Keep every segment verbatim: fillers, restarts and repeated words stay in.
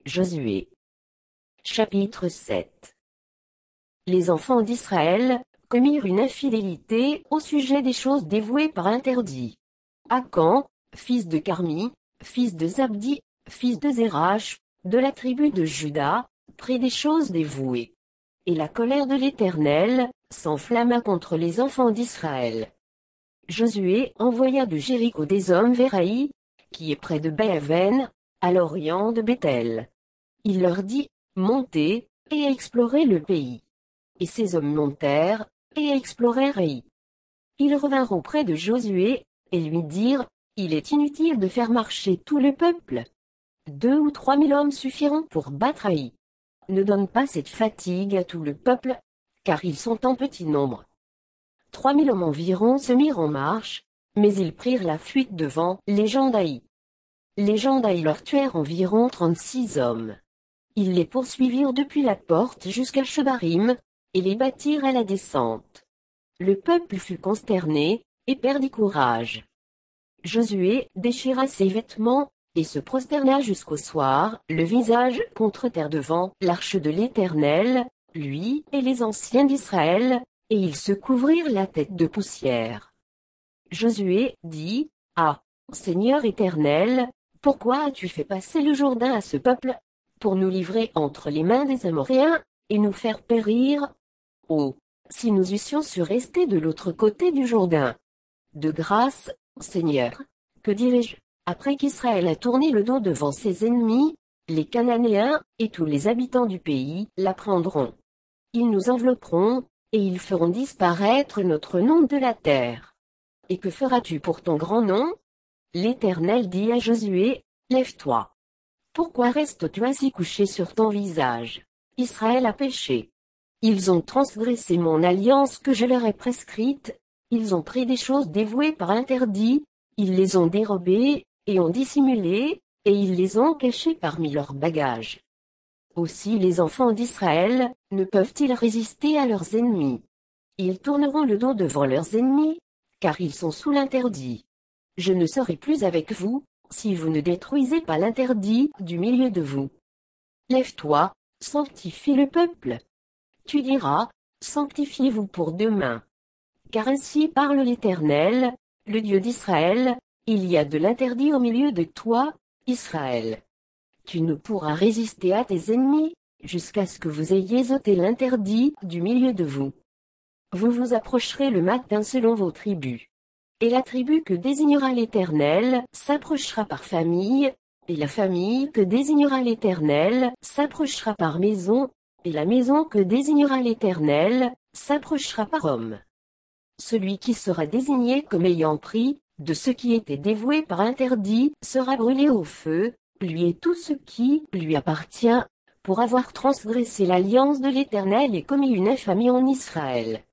Josué. Chapitre sept. Les enfants d'Israël commirent une infidélité au sujet des choses dévouées par interdit. Akan, fils de Carmi, fils de Zabdi, fils de Zérach, de la tribu de Juda, prit des choses dévouées. Et la colère de l'Éternel s'enflamma contre les enfants d'Israël. Josué envoya de Jéricho des hommes vers Haï, qui est près de Béhaven, à l'orient de Béthel. Il leur dit, montez, et explorez le pays. Et ces hommes montèrent, et explorèrent Haï. Ils revinrent auprès de Josué, et lui dirent, il est inutile de faire marcher tout le peuple. Deux ou trois mille hommes suffiront pour battre Haï. Ne donne pas cette fatigue à tout le peuple, car ils sont en petit nombre. Trois mille hommes environ se mirent en marche, mais ils prirent la fuite devant les gens d'Haï. Les gens d'Haï leur tuèrent environ trente-six hommes. Ils les poursuivirent depuis la porte jusqu'à Shebarim, et les battirent à la descente. Le peuple fut consterné, et perdit courage. Josué déchira ses vêtements, et se prosterna jusqu'au soir, le visage contre terre devant l'arche de l'Éternel, lui et les anciens d'Israël, et ils se couvrirent la tête de poussière. Josué dit, Ah, Seigneur Éternel, pourquoi as-tu fait passer le Jourdain à ce peuple, pour nous livrer entre les mains des Amoréens, et nous faire périr? Oh, si nous eussions su rester de l'autre côté du Jourdain! De grâce, Seigneur, que dirai-je, après qu'Israël a tourné le dos devant ses ennemis, les Cananéens, et tous les habitants du pays, la prendront. Ils nous envelopperont, et ils feront disparaître notre nom de la terre. Et que feras-tu pour ton grand nom? L'Éternel dit à Josué, lève-toi. Pourquoi restes-tu ainsi couché sur ton visage? Israël a péché. Ils ont transgressé mon alliance que je leur ai prescrite, ils ont pris des choses dévouées par interdit, ils les ont dérobées, et ont dissimulé, et ils les ont cachées parmi leurs bagages. Aussi les enfants d'Israël ne peuvent-ils résister à leurs ennemis. Ils tourneront le dos devant leurs ennemis, car ils sont sous l'interdit. Je ne serai plus avec vous, si vous ne détruisez pas l'interdit du milieu de vous. Lève-toi, sanctifie le peuple. Tu diras, sanctifiez-vous pour demain. Car ainsi parle l'Éternel, le Dieu d'Israël, il y a de l'interdit au milieu de toi, Israël. Tu ne pourras résister à tes ennemis, jusqu'à ce que vous ayez ôté l'interdit du milieu de vous. Vous vous approcherez le matin selon vos tribus. Et la tribu que désignera l'Éternel s'approchera par famille, et la famille que désignera l'Éternel s'approchera par maison, et la maison que désignera l'Éternel s'approchera par homme. Celui qui sera désigné comme ayant pris de ce qui était dévoué par interdit sera brûlé au feu, lui et tout ce qui lui appartient, pour avoir transgressé l'alliance de l'Éternel et commis une infamie en Israël.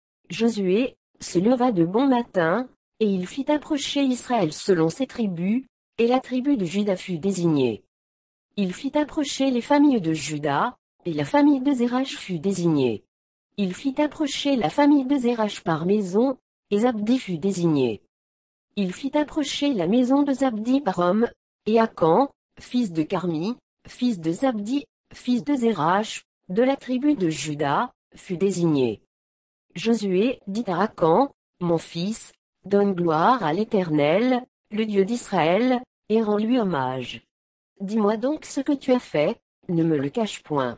Josué se leva de bon matin, et il fit approcher Israël selon ses tribus, et la tribu de Juda fut désignée. Il fit approcher les familles de Juda, et la famille de Zérach fut désignée. Il fit approcher la famille de Zérach par maison, et Zabdi fut désigné. Il fit approcher la maison de Zabdi par homme, et Akan, fils de Carmi, fils de Zabdi, fils de Zérach, de la tribu de Juda, fut désigné. Josué dit à Akan, mon fils, donne gloire à l'Éternel, le Dieu d'Israël, et rends-lui hommage. Dis-moi donc ce que tu as fait, ne me le cache point.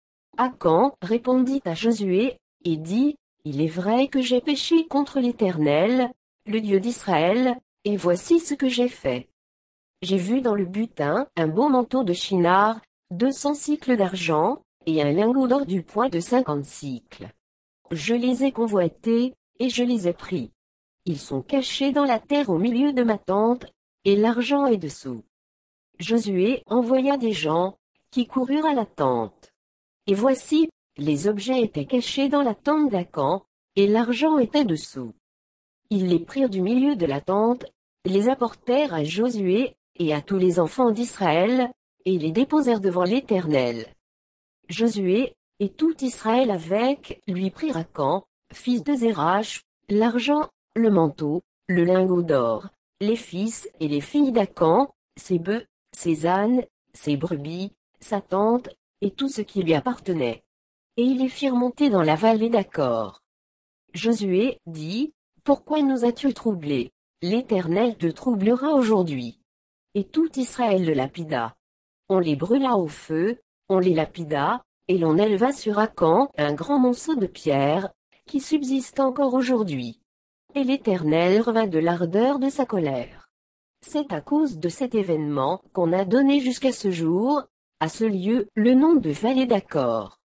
Akan répondit à Josué, et dit, il est vrai que j'ai péché contre l'Éternel, le Dieu d'Israël, et voici ce que j'ai fait. J'ai vu dans le butin un beau manteau de Shinar, deux cents cycles d'argent, et un lingot d'or du poids de cinquante cycles. Je les ai convoités, et je les ai pris. Ils sont cachés dans la terre au milieu de ma tente, et l'argent est dessous. Josué envoya des gens, qui coururent à la tente. Et voici, les objets étaient cachés dans la tente d'Akan, et l'argent était dessous. Ils les prirent du milieu de la tente, les apportèrent à Josué, et à tous les enfants d'Israël, et les déposèrent devant l'Éternel. Josué, et tout Israël avec lui prirent Akan, fils de Zérach, l'argent, le manteau, le lingot d'or, les fils et les filles d'Akan, ses bœufs, ses ânes, ses brebis, sa tente, et tout ce qui lui appartenait. Et ils les firent monter dans la vallée d'Accord. Josué dit, pourquoi nous as-tu troublés? L'Éternel te troublera aujourd'hui. Et tout Israël le lapida. On les brûla au feu, on les lapida, et l'on éleva sur Acan un grand monceau de pierre, qui subsiste encore aujourd'hui. Et l'Éternel revint de l'ardeur de sa colère. C'est à cause de cet événement qu'on a donné jusqu'à ce jour, à ce lieu, le nom de vallée d'Accord.